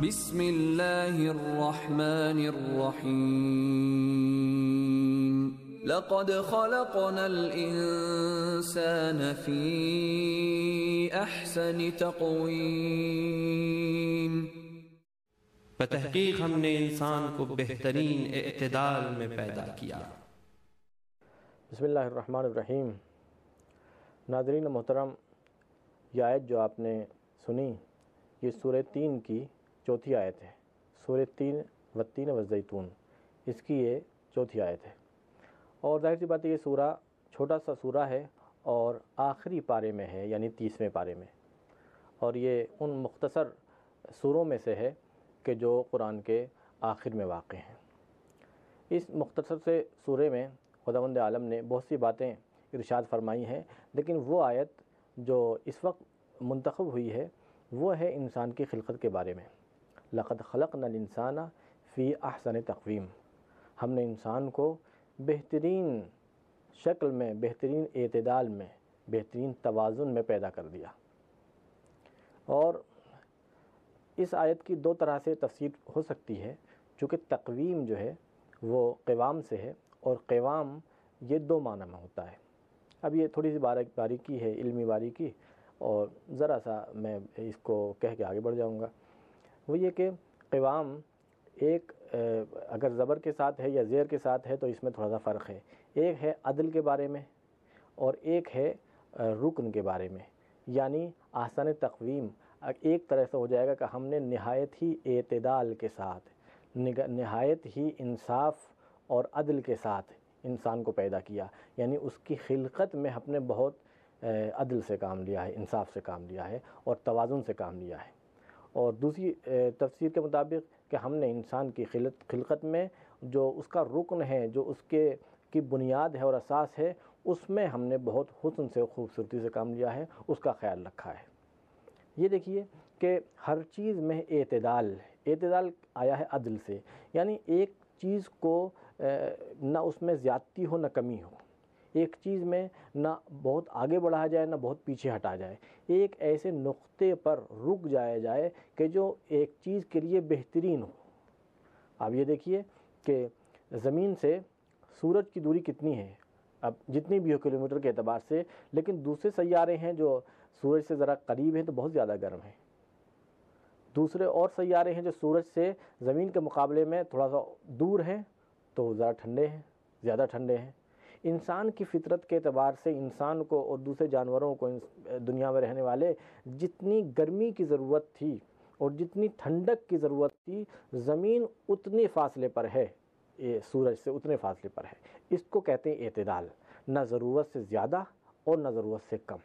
بسم اللہ الرحمن الرحیم لقد خلقنا الانسان فی احسن تقویم، بتحقیق ہم نے انسان کو بہترین اعتدال میں پیدا کیا۔ بسم اللہ الرحمن الرحیم۔ ناظرین محترم، یہ آیت جو آپ نے سنی یہ سورہ 3 کی چوتھی آیت ہے۔ سورہ 3 والتین والزیتون، اس کی یہ چوتھی آیت ہے، اور ظاہر سی بات ہے یہ سورہ چھوٹا سا سورہ ہے اور آخری پارے میں ہے، یعنی 30ویں پارے میں، اور یہ ان مختصر سوروں میں سے ہے کہ جو قرآن کے آخر میں واقع ہیں۔ اس مختصر سے سورے میں خداوند عالم نے بہت سی باتیں ارشاد فرمائی ہیں، لیکن وہ آیت جو اس وقت منتخب ہوئی ہے وہ ہے انسان کی خلقت کے بارے میں۔ لقد خلقنا الانسان فی احسن تقویم، ہم نے انسان کو بہترین شکل میں، بہترین اعتدال میں، بہترین توازن میں پیدا کر دیا۔ اور اس آیت کی دو طرح سے تفسیر ہو سکتی ہے، چونکہ تقویم جو ہے وہ قوام سے ہے، اور قوام یہ دو معنی میں ہوتا ہے۔ اب یہ تھوڑی سی باریکی ہے، علمی باریکی، اور ذرا سا میں اس کو کہہ کے آگے بڑھ جاؤں گا۔ وہ یہ کہ قوام ایک اگر زبر کے ساتھ ہے یا زیر کے ساتھ ہے تو اس میں تھوڑا سا فرق ہے۔ ایک ہے عدل کے بارے میں اور ایک ہے رکن کے بارے میں، یعنی احسن تقویم ایک طرح سے ہو جائے گا کہ ہم نے نہایت ہی اعتدال کے ساتھ، نہایت ہی انصاف اور عدل کے ساتھ انسان کو پیدا کیا، یعنی اس کی خلقت میں ہم نے بہت عدل سے کام لیا ہے، انصاف سے کام لیا ہے اور توازن سے کام لیا ہے۔ اور دوسری تفسیر کے مطابق کہ ہم نے انسان کی خلقت میں جو اس کا رکن ہے، جو اس کی بنیاد ہے اور اساس ہے، اس میں ہم نے بہت حسن سے، خوبصورتی سے کام لیا ہے، اس کا خیال رکھا ہے۔ یہ دیکھیے کہ ہر چیز میں اعتدال آیا ہے عدل سے، یعنی ایک چیز کو نہ اس میں زیادتی ہو نہ کمی ہو، ایک چیز میں نہ بہت آگے بڑھا جائے نہ بہت پیچھے ہٹا جائے، ایک ایسے نقطے پر رک جائے کہ جو ایک چیز کے لیے بہترین ہو۔ اب یہ دیکھیے کہ زمین سے سورج کی دوری کتنی ہے، اب جتنی بھی ہو کلومیٹر کے اعتبار سے، لیکن دوسرے سیارے ہیں جو سورج سے ذرا قریب ہیں تو بہت زیادہ گرم ہیں، دوسرے اور سیارے ہیں جو سورج سے زمین کے مقابلے میں تھوڑا سا دور ہیں تو ذرا ٹھنڈے ہیں، زیادہ ٹھنڈے ہیں۔ انسان کی فطرت کے اعتبار سے انسان کو اور دوسرے جانوروں کو، دنیا میں رہنے والے، جتنی گرمی کی ضرورت تھی اور جتنی ٹھنڈک کی ضرورت تھی، زمین اتنے فاصلے پر ہے، یہ سورج سے اتنے فاصلے پر ہے۔ اس کو کہتے ہیں اعتدال، نہ ضرورت سے زیادہ اور نہ ضرورت سے کم۔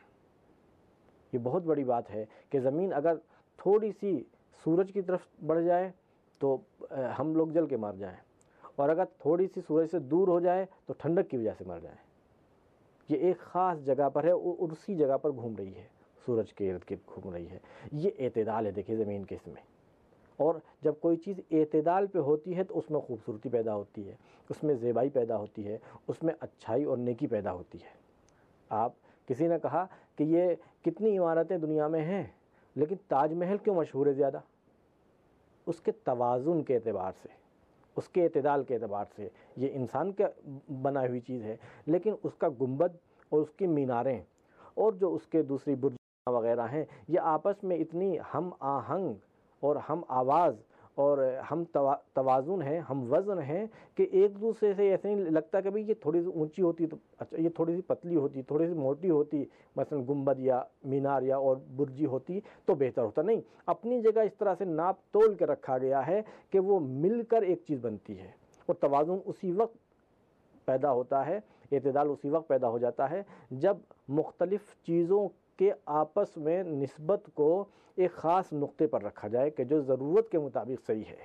یہ بہت بڑی بات ہے کہ زمین اگر تھوڑی سی سورج کی طرف بڑھ جائے تو ہم لوگ جل کے مر جائیں، اور اگر تھوڑی سی سورج سے دور ہو جائے تو ٹھنڈک کی وجہ سے مر جائیں۔ یہ ایک خاص جگہ پر ہے اور اسی جگہ پر گھوم رہی ہے، سورج کے ارد گرد گھوم رہی ہے۔ یہ اعتدال ہے، دیکھیے زمین کے اس میں۔ اور جب کوئی چیز اعتدال پہ ہوتی ہے تو اس میں خوبصورتی پیدا ہوتی ہے، اس میں زیبائی پیدا ہوتی ہے، اس میں اچھائی اور نیکی پیدا ہوتی ہے۔ آپ کسی نے کہا کہ یہ کتنی عمارتیں دنیا میں ہیں لیکن تاج محل کیوں مشہور ہے زیادہ؟ اس کے توازن کے اعتبار سے، اس کے اعتدال کے اعتبار سے۔ یہ انسان کا بنائی ہوئی چیز ہے، لیکن اس کا گنبد اور اس کی میناریں اور جو اس کے دوسری برج وغیرہ ہیں، یہ آپس میں اتنی ہم آہنگ اور ہم آواز اور ہم توازن ہیں، ہم وزن ہیں کہ ایک دوسرے سے ایسے نہیں لگتا کہ بھئی یہ تھوڑی سی اونچی ہوتی تو اچھا، یہ تھوڑی سی پتلی ہوتی، تھوڑی سی موٹی ہوتی، مثلا گنبد یا مینار یا اور برجی ہوتی تو بہتر ہوتا۔ نہیں، اپنی جگہ اس طرح سے ناپ تول کے رکھا گیا ہے کہ وہ مل کر ایک چیز بنتی ہے، اور توازن اسی وقت پیدا ہوتا ہے، اعتدال اسی وقت پیدا ہو جاتا ہے جب مختلف چیزوں کہ آپس میں نسبت کو ایک خاص نقطے پر رکھا جائے کہ جو ضرورت کے مطابق صحیح ہے۔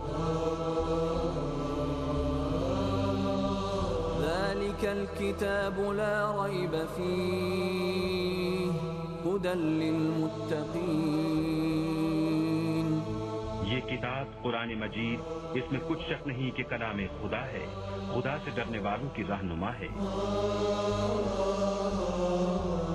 ذلك الكتاب لا ريب فيه هدى للمتقين، یہ کتاب قرآن مجید، اس میں کچھ شک نہیں کہ کلام خدا ہے، خدا سے ڈرنے والوں کی رہنما ہے۔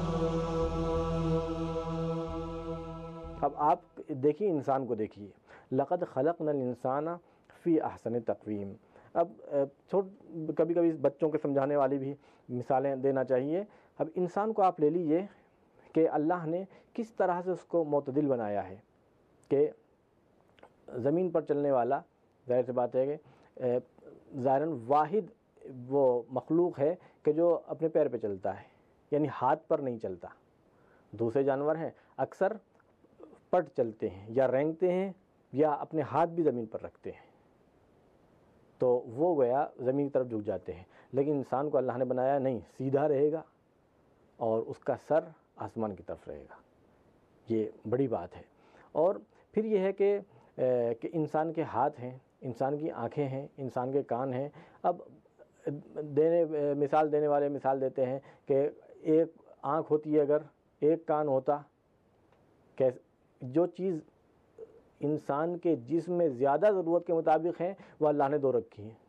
اب آپ دیکھیے، انسان کو دیکھیے، لقد خلقنا الانسان فی احسن تقویم. اب کبھی کبھی بچوں کے سمجھانے والی بھی مثالیں دینا چاہیے. اب انسان کو آپ لے لیجئے کہ اللہ نے کس طرح سے اس کو معتدل بنایا ہے کہ زمین پر چلنے والا ظاہر سی بات ہے کہ ظاہراً واحد وہ مخلوق ہے کہ جو اپنے پیر پہ چلتا ہے، یعنی ہاتھ پر نہیں چلتا. دوسرے جانور ہیں اکثر پٹ چلتے ہیں یا رینگتے ہیں یا اپنے ہاتھ بھی زمین پر رکھتے ہیں، تو وہ گویا زمین کی طرف جھک جاتے ہیں. لیکن انسان کو اللہ نے بنایا نہیں، سیدھا رہے گا اور اس کا سر آسمان کی طرف رہے گا. یہ بڑی بات ہے. اور پھر یہ ہے کہ انسان کے ہاتھ ہیں، انسان کی آنکھیں ہیں، انسان کے کان ہیں. اب مثال دینے والے مثال دیتے ہیں کہ ایک آنکھ ہوتی ہے اگر ایک کان ہوتا، کہ جو چیز انسان کے جسم میں زیادہ ضرورت کے مطابق ہیں وہ اللہ نے 2 رکھی ہیں،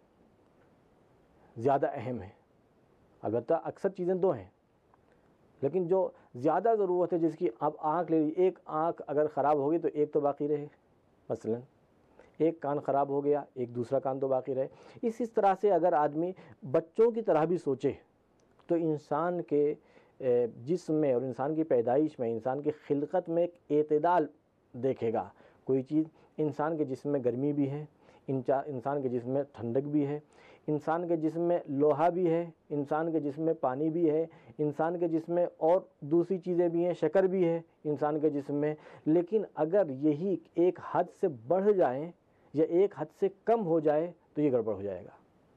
زیادہ اہم ہیں. البتہ اکثر چیزیں 2 ہیں، لیکن جو زیادہ ضرورت ہے جس کی اب آنکھ لے لی، ایک آنکھ اگر خراب ہوگی تو ایک تو باقی رہے. مثلا ایک کان خراب ہو گیا، ایک دوسرا کان تو باقی رہے. اس طرح سے اگر آدمی بچوں کی طرح بھی سوچے تو انسان کے جسم میں اور انسان کی پیدائش میں، انسان کی خلقت میں ایک اعتدال دیکھے گا. کوئی چیز انسان کے جسم میں گرمی بھی ہے، انسان کے جسم میں ٹھنڈک بھی ہے، انسان کے جسم میں لوہا بھی ہے، انسان کے جسم میں پانی بھی ہے، انسان کے جسم میں اور دوسری چیزیں بھی ہیں، شکر بھی ہے انسان کے جسم میں. لیکن اگر یہی ایک حد سے بڑھ جائیں یا ایک حد سے کم ہو جائے تو یہ گڑبڑ ہو جائے گا.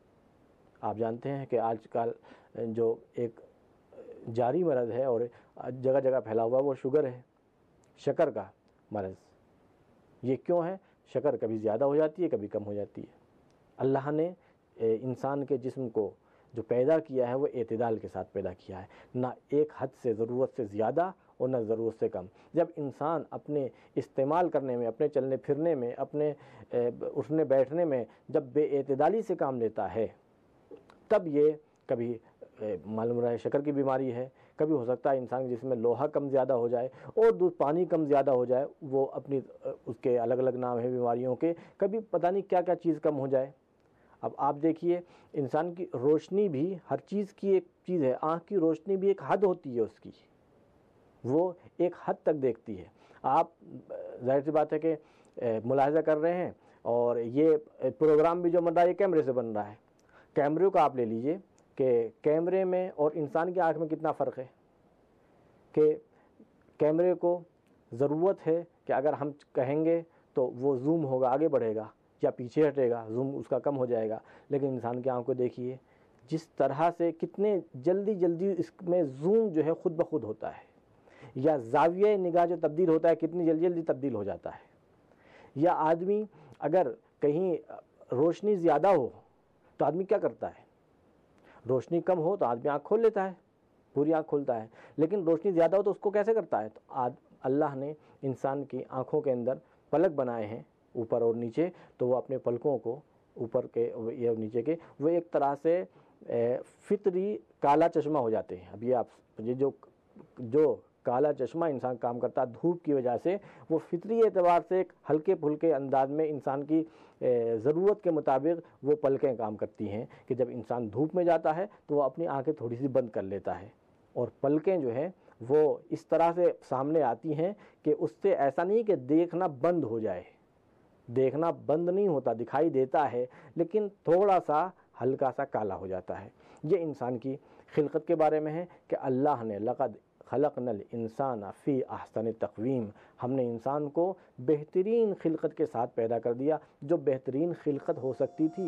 آپ جانتے ہیں کہ آج کل جو ایک جاری مرض ہے اور جگہ جگہ پھیلا ہوا وہ شوگر ہے، شکر کا مرض. یہ کیوں ہے؟ شکر کبھی زیادہ ہو جاتی ہے، کبھی کم ہو جاتی ہے. اللہ نے انسان کے جسم کو جو پیدا کیا ہے وہ اعتدال کے ساتھ پیدا کیا ہے، نہ ایک حد سے ضرورت سے زیادہ اور نہ ضرورت سے کم. جب انسان اپنے استعمال کرنے میں، اپنے چلنے پھرنے میں، اپنے اٹھنے بیٹھنے میں جب بے اعتدالی سے کام لیتا ہے تب یہ کبھی معلوم رہے شکر کی بیماری ہے، کبھی ہو سکتا ہے انسان جس میں لوہا کم زیادہ ہو جائے اور پانی کم زیادہ ہو جائے، وہ اپنی اس کے الگ الگ نام ہیں بیماریوں کے، کبھی پتہ نہیں کیا کیا چیز کم ہو جائے. اب آپ دیکھیے انسان کی روشنی بھی ہر چیز کی ایک چیز ہے. آنکھ کی روشنی بھی ایک حد ہوتی ہے اس کی، وہ ایک حد تک دیکھتی ہے. آپ ظاہر سی بات ہے کہ ملاحظہ کر رہے ہیں، اور یہ پروگرام بھی جو بن رہا ہے یہ کیمرے سے بن رہا ہے. کیمرے کو آپ لے لیجئے کہ کیمرے میں اور انسان کی آنکھ میں کتنا فرق ہے. کہ کیمرے کو ضرورت ہے کہ اگر ہم کہیں گے تو وہ زوم ہوگا، آگے بڑھے گا یا پیچھے ہٹے گا، زوم اس کا کم ہو جائے گا. لیکن انسان کی آنکھ کو دیکھیے جس طرح سے کتنے جلدی اس میں زوم جو ہے خود بخود ہوتا ہے، یا زاویہ نگاہ جو تبدیل ہوتا ہے کتنی جلدی تبدیل ہو جاتا ہے. یا آدمی اگر کہیں روشنی زیادہ ہو تو آدمی کیا کرتا ہے؟ روشنی کم ہو تو آدمی آنکھ کھول لیتا ہے، پوری آنکھ کھولتا ہے. لیکن روشنی زیادہ ہو تو اس کو کیسے کرتا ہے؟ تو اللہ نے انسان کی آنکھوں کے اندر پلک بنائے ہیں اوپر اور نیچے، تو وہ اپنے پلکوں کو اوپر کے یا نیچے کے وہ ایک طرح سے فطری کالا چشمہ ہو جاتے ہیں. اب یہ آپ جو کالا چشمہ انسان کام کرتا ہے دھوپ کی وجہ سے، وہ فطری اعتبار سے ایک ہلکے پھلکے انداز میں انسان کی ضرورت کے مطابق وہ پلکیں کام کرتی ہیں کہ جب انسان دھوپ میں جاتا ہے تو وہ اپنی آنکھیں تھوڑی سی بند کر لیتا ہے، اور پلکیں جو ہیں وہ اس طرح سے سامنے آتی ہیں کہ اس سے ایسا نہیں کہ دیکھنا بند ہو جائے. دیکھنا بند نہیں ہوتا، دکھائی دیتا ہے لیکن تھوڑا سا ہلکا سا کالا ہو جاتا ہے. یہ انسان کی خلقت کے بارے میں ہے کہ اللہ نے لقد خلقنا الانسان فی احسن تقویم، ہم نے انسان کو بہترین خلقت کے ساتھ پیدا کر دیا، جو بہترین خلقت ہو سکتی تھی.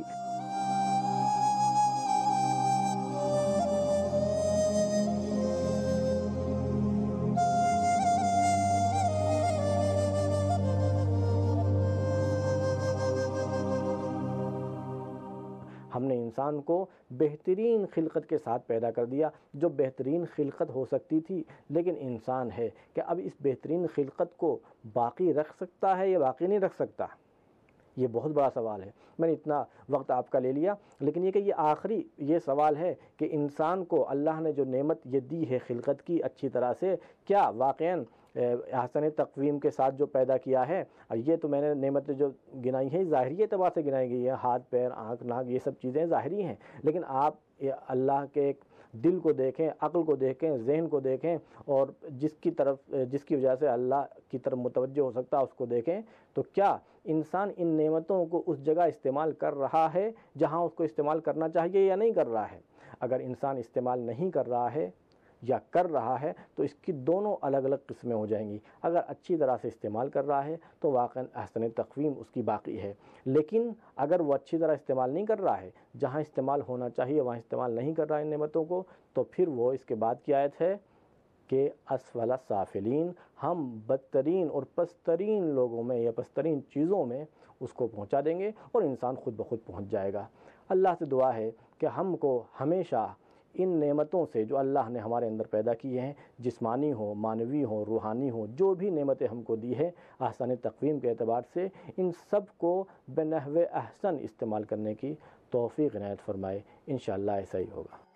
ہم نے انسان کو بہترین خلقت کے ساتھ پیدا کر دیا، جو بہترین خلقت ہو سکتی تھی. لیکن انسان ہے کہ اب اس بہترین خلقت کو باقی رکھ سکتا ہے یا باقی نہیں رکھ سکتا؟ یہ بہت بڑا سوال ہے. میں نے اتنا وقت آپ کا لے لیا، لیکن یہ کہ یہ آخری یہ سوال ہے کہ انسان کو اللہ نے جو نعمت یہ دی ہے خلقت کی اچھی طرح سے، کیا واقعاً احسن تقویم کے ساتھ جو پیدا کیا ہے، یہ تو میں نے نعمتیں جو گنائی ہیں ظاہری اعتبار سے گنائی گئی ہیں، ہاتھ پیر آنکھ ناک یہ سب چیزیں ظاہری ہیں، لیکن آپ اللہ کے ایک دل کو دیکھیں، عقل کو دیکھیں، ذہن کو دیکھیں، اور جس کی وجہ سے اللہ کی طرف متوجہ ہو سکتا ہے اس کو دیکھیں، تو کیا انسان ان نعمتوں کو اس جگہ استعمال کر رہا ہے جہاں اس کو استعمال کرنا چاہیے یا نہیں کر رہا ہے؟ اگر انسان استعمال نہیں کر رہا ہے یا کر رہا ہے تو اس کی دونوں الگ الگ قسمیں ہو جائیں گی۔ اگر اچھی طرح سے استعمال کر رہا ہے تو واقعاً احسن تقویم اس کی باقی ہے، لیکن اگر وہ اچھی طرح استعمال نہیں کر رہا ہے، جہاں استعمال ہونا چاہیے وہاں استعمال نہیں کر رہا ہے ان نعمتوں کو، تو پھر وہ اس کے بعد کی آیت ہے کہ اسفل السافلین، ہم بدترین اور پسترین لوگوں میں یا پسترین چیزوں میں اس کو پہنچا دیں گے، اور انسان خود بخود پہنچ جائے گا۔ اللہ سے دعا ہے کہ ہم کو ہمیشہ ان نعمتوں سے جو اللہ نے ہمارے اندر پیدا کی ہیں، جسمانی ہو، معنوی ہو، روحانی ہو، جو بھی نعمتیں ہم کو دی ہے احسن تقویم کے اعتبار سے، ان سب کو بنحو احسن استعمال کرنے کی توفیق عنایت فرمائے۔ انشاءاللہ ایسا ہی ہوگا۔